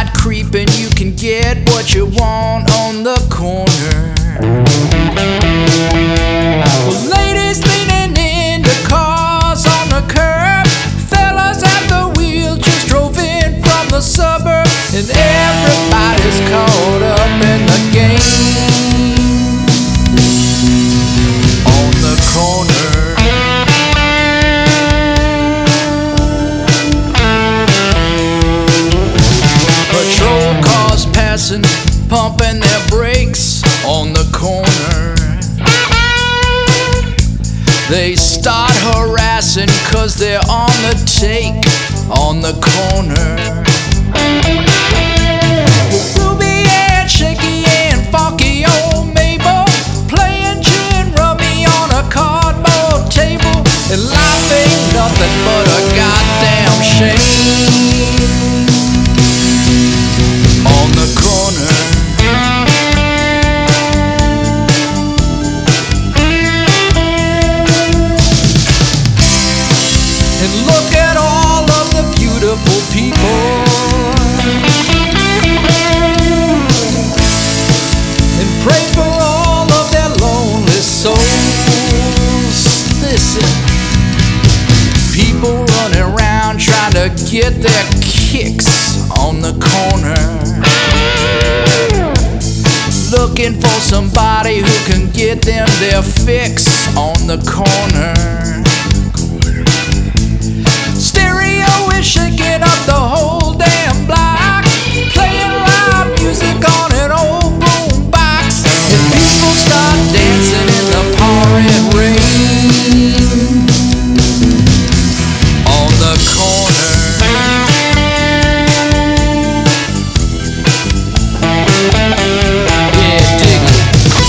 midnight creeping, you can get what you want on the corner. Well, ladies leaning into cars on the curb, fellas at the wheel just drove in from the suburb, and everybody's caught up in the game on the corner. Patrol cars passing, pumping their brakes on the corner. They start harassing 'cause they're on the take on the corner. Ruby and Shaky and funky old Mabel playing gin rummy on a cardboard table, and life ain't nothing but a goddamn shame on the corner. And look at all of the beautiful people, and pray for all of their lonely souls. Listen, people running around trying to get their kicks on the corner, looking for somebody who can get them their fix on the corner. Stereo is shaking up the whole damn block, playing loud music on an old boombox, and people start dancing in the pouring rain on the corner. Yeah, dig it.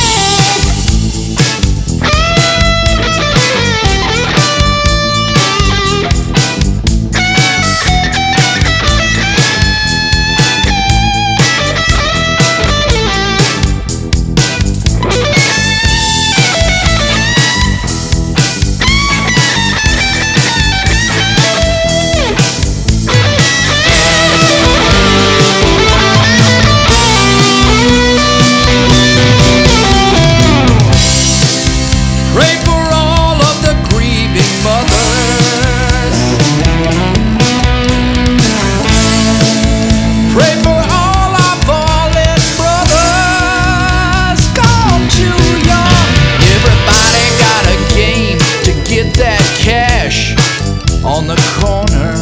Pray for all of the grieving mothers. Pray for all our fallen brothers gone too young. Everybody got a game to get that cash on the corner.